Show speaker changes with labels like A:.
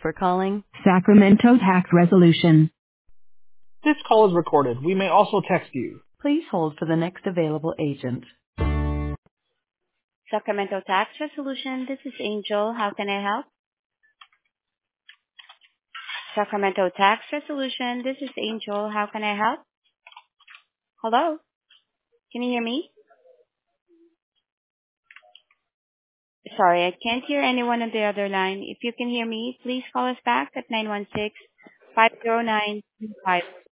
A: for calling Sacramento Tax Resolution.
B: This call is recorded. We may also text you.
A: Please hold for the next available agent. Sacramento Tax Resolution, this is Angel. How can I help? Sacramento Tax Resolution, this is Angel. How can I help? Hello? Can you hear me? Sorry, I can't hear anyone on the other line. If you can hear me, please call us back at 916-509-25.